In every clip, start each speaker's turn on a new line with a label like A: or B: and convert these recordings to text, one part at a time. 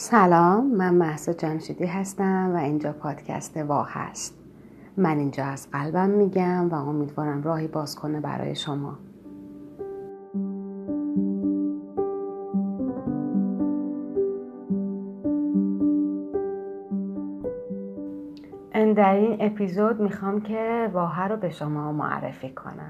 A: سلام، من مهسا جمشیدی هستم و اینجا پادکست وا هست. من اینجا از قلبم میگم و امیدوارم راهی باز کنه برای شما. در این اپیزود میخوام که واها رو به شما معرفی کنم.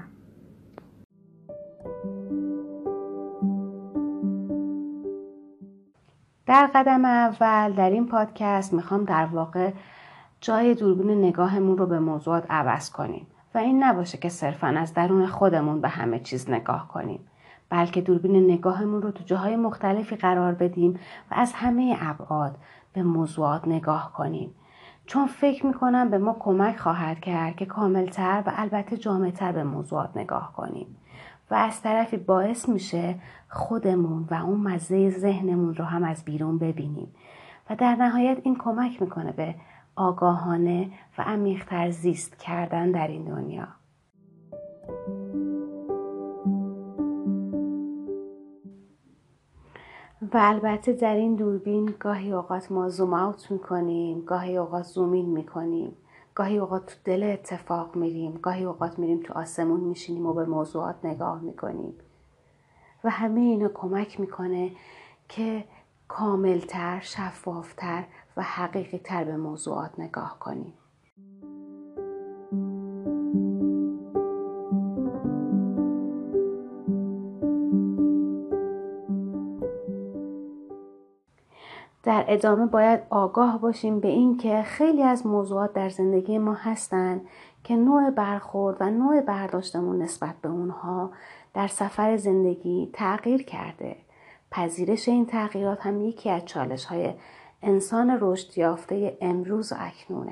A: در قدم اول در این پادکست میخوام در واقع جای دوربین نگاهمون رو به موضوعات عوض کنیم و این نباشه که صرفاً از درون خودمون به همه چیز نگاه کنیم، بلکه دوربین نگاهمون رو تو جاهای مختلفی قرار بدیم و از همه ابعاد به موضوعات نگاه کنیم، چون فکر میکنم به ما کمک خواهد کرد که کاملتر و البته جامع‌تر به موضوعات نگاه کنیم و از طرفی باعث میشه خودمون و اون مزه ذهنمون رو هم از بیرون ببینیم و در نهایت این کمک میکنه به آگاهانه و عمیق‌تر زیست کردن در این دنیا. و البته در این دوربین گاهی اوقات ما زوم اوت میکنیم، گاهی اوقات زوم این میکنیم، گاهی اوقات تو دل اتفاق میریم، گاهی اوقات میریم تو آسمون میشینیم و به موضوعات نگاه میکنیم و همه اینا کمک میکنه که کاملتر، شفافتر و حقیقی تر به موضوعات نگاه کنیم. در ادامه باید آگاه باشیم به این که خیلی از موضوعات در زندگی ما هستن که نوع برخورد و نوع برداشتمون نسبت به اونها در سفر زندگی تغییر کرده. پذیرش این تغییرات هم یکی از چالش‌های انسان رشد یافته امروز و اکنونه.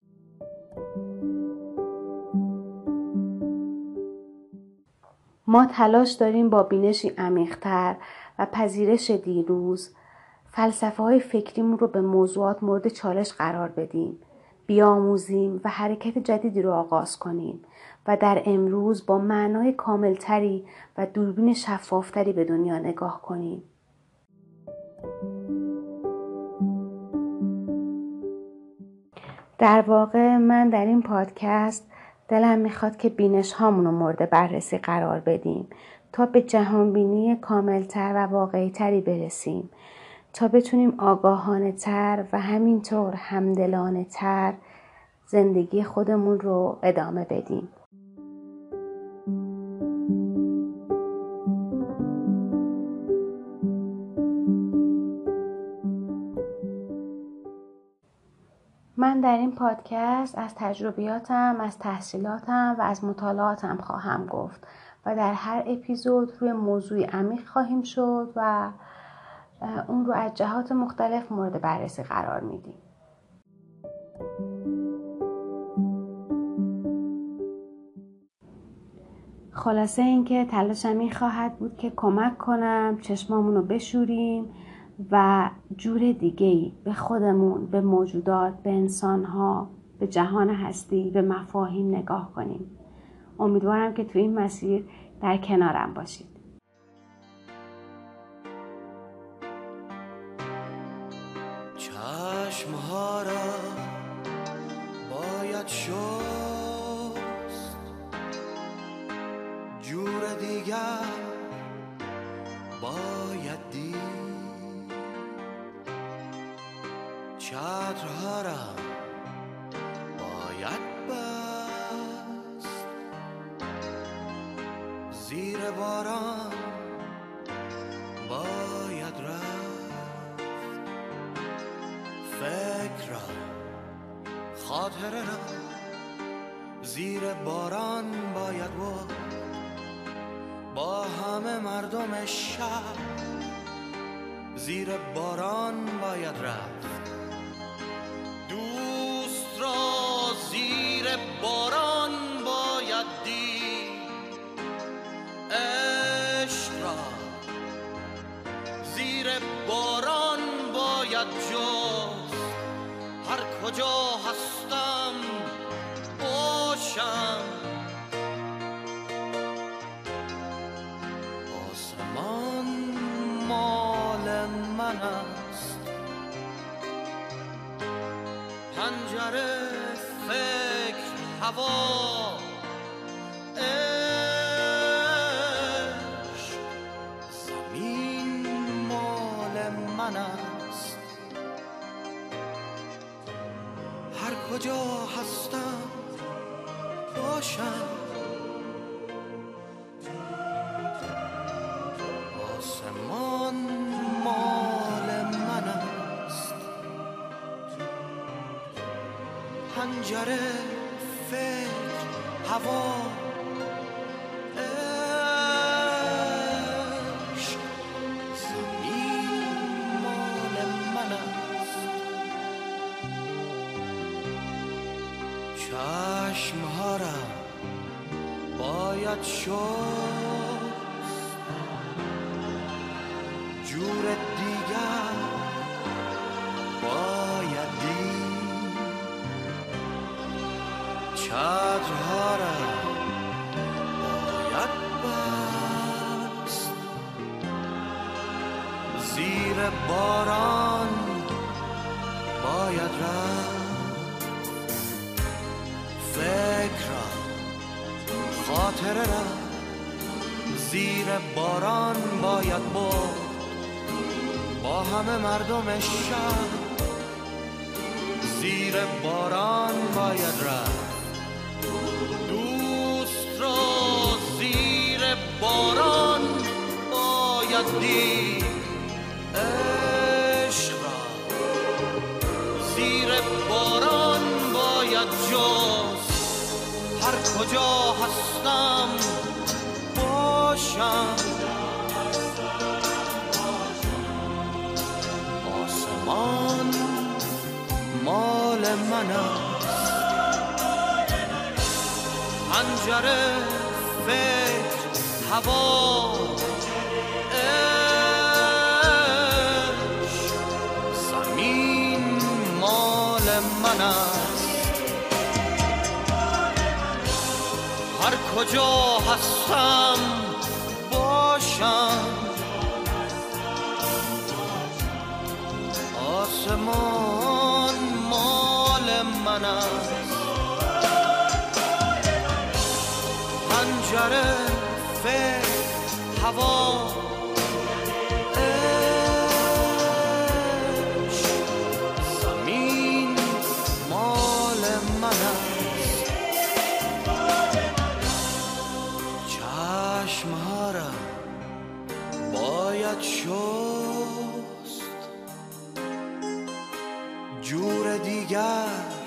A: ما تلاش داریم با بینشی عمیق‌تر و پذیرش دیروز فلسفه‌های فکریمون رو به موضوعات مورد چالش قرار بدیم، بیاموزیم و حرکت جدیدی رو آغاز کنیم و در امروز با معنای کاملتری و دوربین شفافتری به دنیا نگاه کنیم. در واقع من در این پادکست دلم میخواد که بینش هامون رو مورد بررسی قرار بدیم تا به جهانبینی کاملتر و واقعیتری برسیم، تا بتونیم آگاهانه تر و همینطور همدلانه تر زندگی خودمون رو ادامه بدیم. من در این پادکست از تجربیاتم، از تحصیلاتم و از مطالعاتم خواهم گفت و در هر اپیزود روی موضوعی عمیق خواهیم شد و اون رو از جهات مختلف مورد بررسی قرار میدیم. خلاصه این که تلاشم این خواهد بود که کمک کنم چشمامون رو بشوریم و جور دیگه‌ای به خودمون، به موجودات، به انسان‌ها، به جهان هستی، به مفاهیم نگاه کنیم. امیدوارم که تو این مسیر در کنارم باشید.
B: چشم‌ها را باید شست، جور دیگر باید دید، چترها را باید بست، زیر باران باید رفت، فکر را، خاطره را زیر باران باید برد، با همه مردم شهر زیر باران باید رفت، دوست را زیر باران باید دید، عشق را زیر باران باید جست، هر کجا هستم باشم، آسمان مال من است، پنجره فکر هوا عشق زمین مال من است هر کجا هستم باشم آسمان مال من است پنجره فکر هوا عشق زمین مال من است چشم‌ها را باید شست جور دیگر باید دید چترها را باید بست زیر باران باید رفت فکر را خاطره را زیر باران باید برد با همه مردم شهر زیر باران باید رفت دوست را زیر باران باید دید عشق را زیر باران باید جست هر کجا هستم باشم آسمان مال من است پنجره فکر هوا عشق زمین مال من است هر کجا هستم باشم آسمان مال من است پنجره فکر هوا عشق زمین مال من است چشم‌ها را باید شست جور دیگر